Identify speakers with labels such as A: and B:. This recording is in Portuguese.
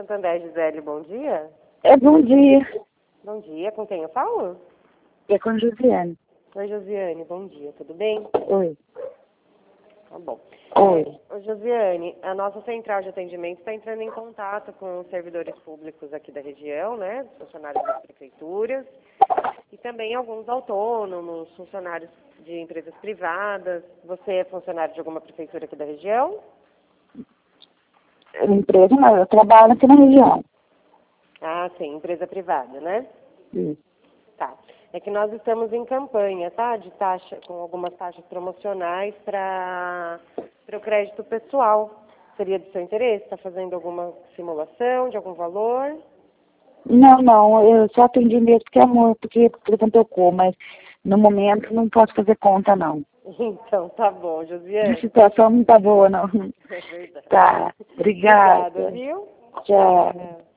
A: Santander, Gisele, bom dia.
B: Bom dia.
A: Bom dia, com quem eu falo?
B: É com Josiane.
A: Oi, Josiane, bom dia, tudo bem?
B: Oi.
A: Tá bom.
B: Oi.
A: Josiane, a nossa central de atendimento está entrando em contato com os servidores públicos aqui da região, né? Os funcionários das prefeituras e também alguns autônomos, funcionários de empresas privadas. Você é funcionário de alguma prefeitura aqui da região?
B: Empresa não, eu trabalho aqui na região.
A: Ah, sim, empresa privada, né?
B: Sim.
A: Tá. É que nós estamos em campanha, tá? De taxa, com algumas taxas promocionais para o crédito pessoal. Seria do seu interesse? Está fazendo alguma simulação de algum valor?
B: Não, eu só atendi mesmo porque tocou, mas no momento não posso fazer conta, não.
A: Então, tá bom,
B: A
A: Josiane.
B: situação não tá boa, não.
A: É verdade.
B: Tá, obrigada.
A: Obrigada, viu?
B: Tchau.
A: É.